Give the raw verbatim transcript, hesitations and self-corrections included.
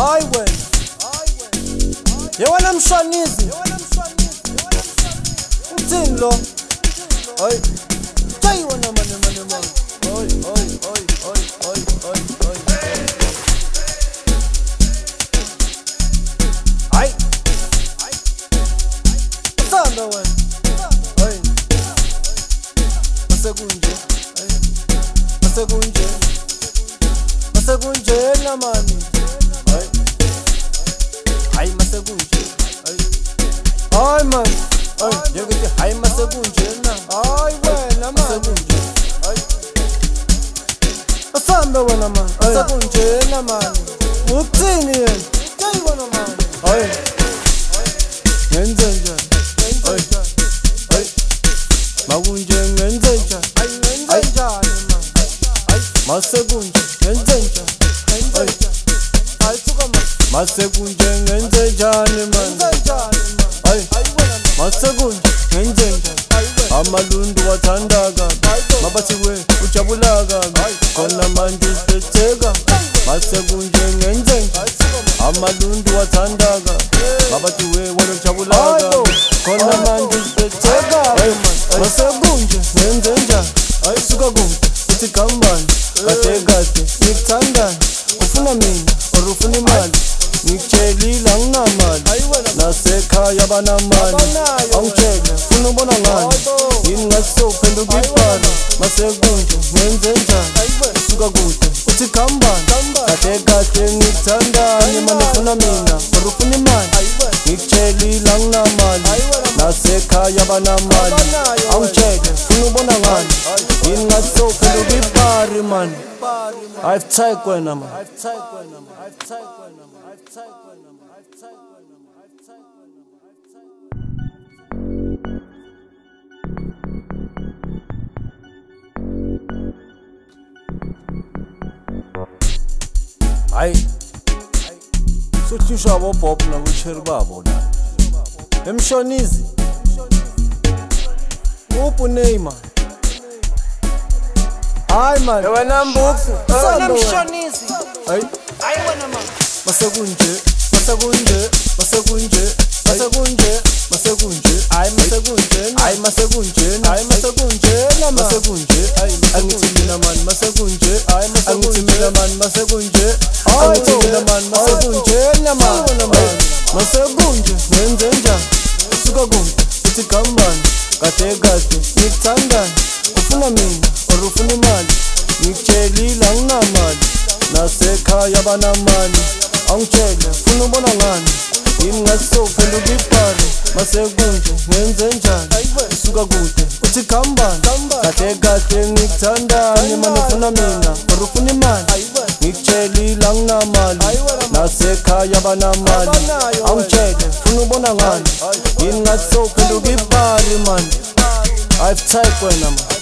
hayi wena yewena mshanizi uthini lo hayi hayi wena mane mane mane hayi hayi hayi hayi hayi hayi hayi sanda wena hayi masekunje masekunje masekunje na mani hayi hayi masekunje hayi man hayi ngithi hayi masekunje na hayi wena masekunje hayi asamba wena man masekunje na mani uthini yena hayi wena man hayi ngenze njani hayi hayi makunje ngenze njani hayi ngenze njani man hayi masekunje ngenze njani hayi hayi suka man masekunje ngenze njani man hayi masekunje ngenze njani amalundu wathanda kabi mabathi we ujabula kabi khona manje usetheka masekunje ngenze njani amalundu wathanda kabi mabathi we wena ujabula kabi khona manje usetheka masekunje ngenze njani hayi suka kude uthi kambani kade kade ngikuthanda ufuna mina or ufuna imali ngikutshelile anginamali nasekhaya banamali angitshele funa ubona ngani yini ngasophenduka ibhalo masekunje ngenze njani suka kude uthi kambani kade kade ngikuthandani manje ufuna mina or ufuna imali ngikutshelile anginamali nasekhaya banamali angitshele funa ubona ngani yini ngasophenduka ibhalo man I've taken wena man I've taken wena man I've taken wena man I've taken wena man I've taken wena man I've taken wena man hayi suthisha abo Bob na uCherry babo la emshonizi uphu Neymar hayi man wena mbuku wena mshonizi hayi hayi wena man masekunje masekunje masekunje masekunje masekunje hayi masekunje hayi masekunje hayi masekunje na masekunje angithi mina man masekunje hayi angithi mina man masekunje angithi mina man masekunje na man masekunje ngenze njani usuka kude uthi kambani kade kade ngikuthandani ufuna mina or ufuna imali ngikutshelile anginamali nasekhaya banamali angitshele funa ubona ngani yini ngasophenduka ibhalo masekunje ngenze njani usuka kude uthi kambani kade kade ngikuthandani manje ufuna mina or ufuna imali ngikutshelile anginamali nasekhaya banamali angitshele funa ubona ngani yini ngasophenduka ibhalo man I've taken wena man